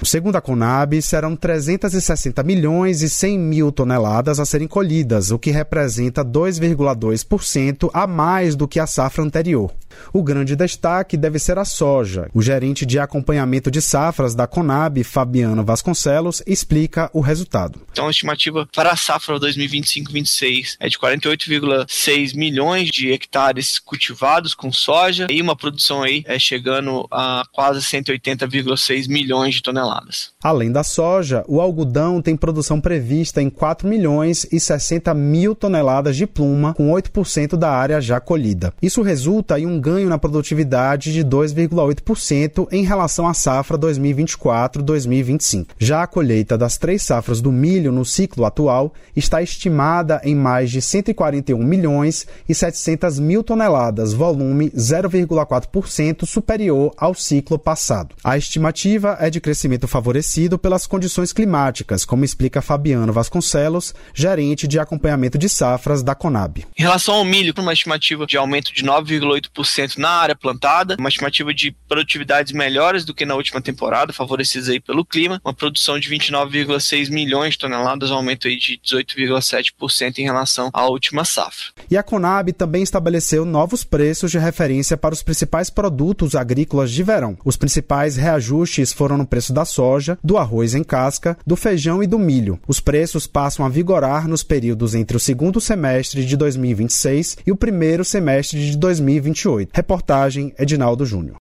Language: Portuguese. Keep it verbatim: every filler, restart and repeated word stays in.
Segundo a Conab, serão trezentos e sessenta milhões e cem mil toneladas a serem colhidas, o que representa dois vírgula dois por cento a mais do que a safra anterior. O grande destaque deve ser a soja. O gerente de acompanhamento de safras da Conab, Fabiano Vasconcelos, explica o resultado. Então, a estimativa para a safra dois mil e vinte e cinco vinte e seis é de quarenta e oito vírgula seis milhões de hectares cultivados com soja e uma produção aí é chegando a quase cento e oitenta vírgula seis milhões de toneladas. Além da soja, o algodão tem produção prevista em quatro milhões e sessenta mil toneladas de pluma, com oito por cento da área já colhida. Isso resulta em um ganho na produtividade de dois vírgula oito por cento em relação à safra dois mil e vinte e quatro dois mil e vinte e cinco. Já a colheita das três safras do milho no ciclo atual está estimada em mais de cento e quarenta e um milhões e setecentas mil toneladas, volume zero vírgula quatro por cento superior ao ciclo passado. A estimativa é de crescimento favorecido pelas condições climáticas, como explica Fabiano Vasconcelos, gerente de acompanhamento de safras da Conab. Em relação ao milho, uma estimativa de aumento de nove vírgula oito por cento na área plantada, uma estimativa de produtividades melhores do que na última temporada, favorecidas aí pelo clima, uma produção de vinte e nove vírgula seis milhões de toneladas, um aumento aí de dezoito vírgula sete por cento em relação à última safra. E a Conab também estabeleceu novos preços de referência para os principais produtos agrícolas de verão. Os principais reajustes foram no preço da soja, do arroz em casca, do feijão e do milho. Os preços passam a vigorar nos períodos entre o segundo semestre de dois mil e vinte e seis e o primeiro semestre de dois mil e vinte e oito. Reportagem Edinaldo Júnior.